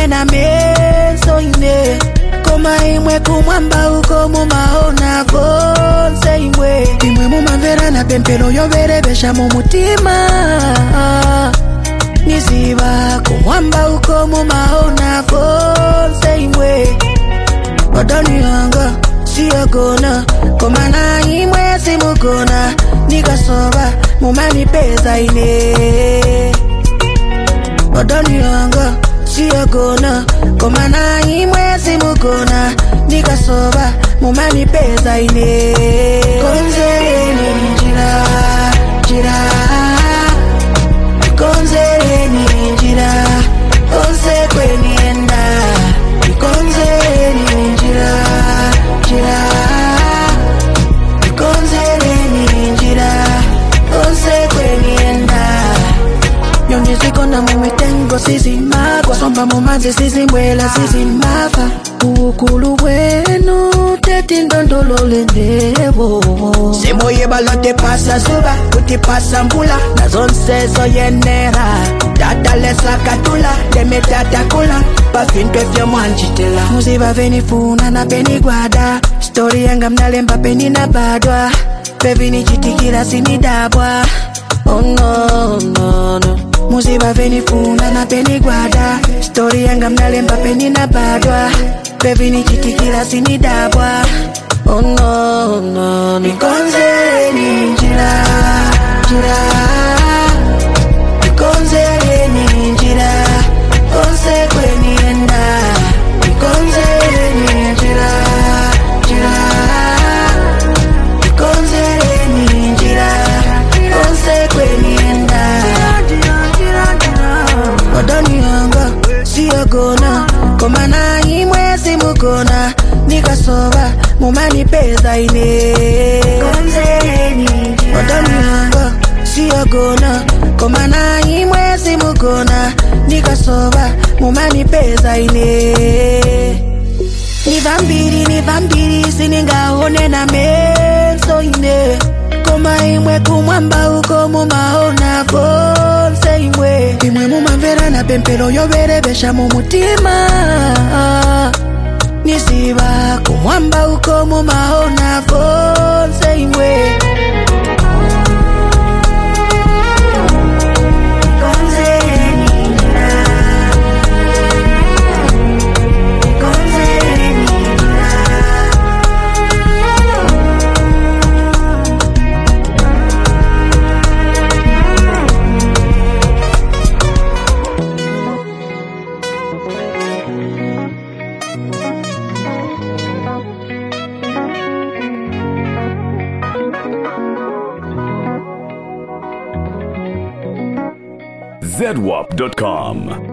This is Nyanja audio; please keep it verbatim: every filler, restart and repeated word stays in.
singaonena meso ine koma imwe kumwamba uko mumaona vonse imwe imwe mumamverana pempelo yoverebesha mumutima niziva kumwamba uko mumaona vonse imwe odani yanga siyagona koma na imwe simugona nikasoba mumanipeza ine odani yanga siyagona koma na imwe simugona nikasoba mumanipeza ine konzereni njira njira konzereni njira onse kwenienda konzereni njira njira konzereni njira onse kwenienda Yonizikona mumitengo sisi magwa Somba mumanzi sisi mwela sisi mafa Ukulu wenu teti ndondolo lendevo Semo yebalote pasa suba Kuti pasa mbula Na zonse zo yenera Tata lesa katula Deme tata kula Pafintwe vyo mwanjitela Muziba veni funa na peni guada Story yanga mnalemba peni na badwa Pevini chitikira sinidabwa Oh no, no, no Muziba veni funa na peni guada Story yanga mnalemba peni na badwa Pevini chitikira sinidabwa Oh no, no, no Nikonzereni njira, njira Nikonzereni njira Onse kwenienda Nikonzereni njira, njira Nikonzereni njira Onse kwenienda Odoni yanga siyagona koma na imwe simugona nikasoba mumanipeza ine Odoni yanga siyagona koma na imwe simugona nikasoba mumanipeza ine Ni vambiri ni vambiri siningaonena meso ine Koma imwe kumwamba uko mumaona vonse imwe Imwe mumamverana pempelo yoverebesha mumutima Nisiva kumwamba uko mumaona vonse imwe Z W A P dot com